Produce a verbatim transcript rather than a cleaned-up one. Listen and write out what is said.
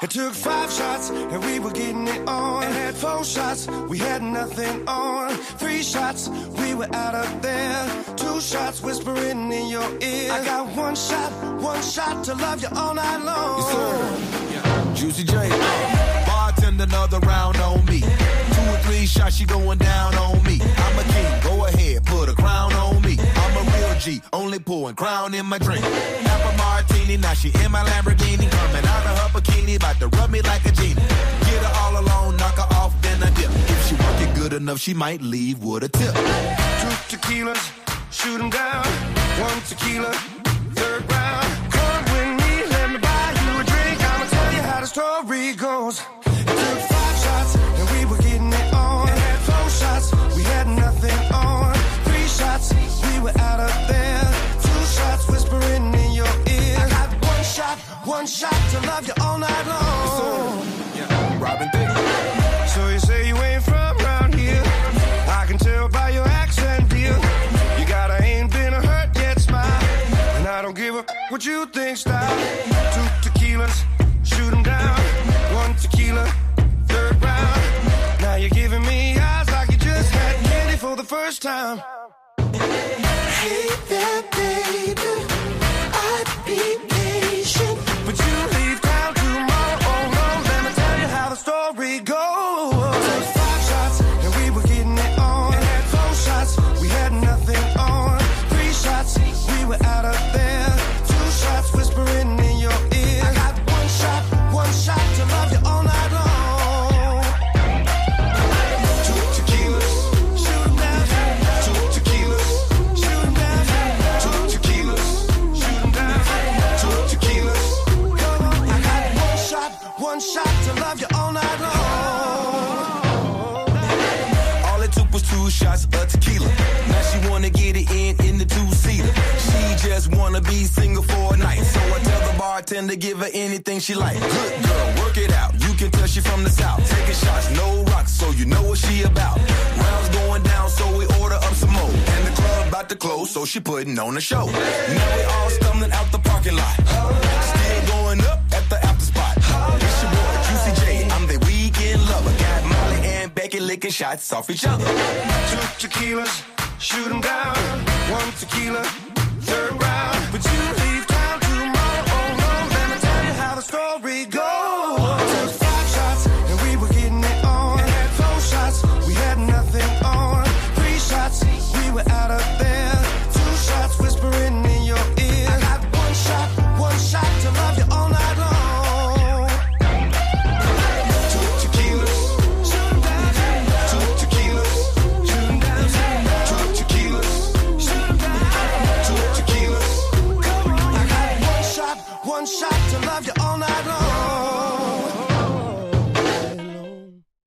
It took five shots and we were getting it on. And had four shots, we had nothing on. Three shots, we were out of there. Two shots, whispering in your ear. I got one shot, one shot to love you all night long. Yes, sir. Yeah. Juicy J. Uh, bartender, another round on me. Two or three shots, she going down on me. I'm a king, go ahead, put a crown on me. I'm a real G, only pouring crown in my drink. Half a martini, now she in my Lamborghini. Coming out of her bikini, about to rub me like a genie. Get her all alone, knock her off, then I dip. If she work it good enough, she might leave with a tip. Two tequilas, shoot 'em down. One tequila, third round. Come with me, let me buy you a drink. I'ma tell you how the story goes. It took five shots, and we were getting it on. And had four shots, we had nothing on. Three shots, we were out of there. Two shots, whispering in your ear. I got one shot, one shot to love you all night long. Yeah, Robin Thicke. So you say you ain't from around here. I can tell by your accent, dear. You got a ain't been a hurt yet smile. And I don't give a what you think style. Two tequilas, shoot 'em down. One tequila, third round. Now you're giving me eyes like you just had candy for the first time. Hey there, baby, I'd be patient. But you leave town tomorrow, oh no, let me tell you how the story goes. Took five shots, and we were getting it on. And had four shots, we had nothing on. Three shots, we were out of there. Two shots, whispering in your ear. I got one shot, one shot to love you all night long. Two tequilas, shoot 'em down. Two tequilas, shoot 'em down. Two tequilas, shoot 'em down. Two tequilas, come on. I got one shot, one shot to love you all night long. All it took was two shots of tequila. Now she wanna get it in in the two-seater. She just wanna be single for a night. So I tell the bartender, give her anything she like. Good girl, work it out. You can tell she from the south. Taking shots, no rocks, so you know what she about. Rounds going down, so we order up some more. And the club about to close, so she putting on a show. Now we all stumbling out the parking lot. Still going up at the after spot. It's your boy, Juicy J. I'm the weekend lover. Got Molly and Becky licking shots off each other. Two tequilas, shoot 'em down. One tequila, third round. But you leave town tomorrow, oh no, let me tell you how the story goes. Took five shots, and we were getting it on. And had four shots, we had nothing on. Three shots, we were out of there. Two shots, whispering in your ear. I got one shot, one shot to love you all night long. Two tequilas, shoot 'em down. Two tequilas, shoot 'em down. Two tequilas, shoot 'em down. Two tequilas, come on. I got one shot, one shot to love you all night long.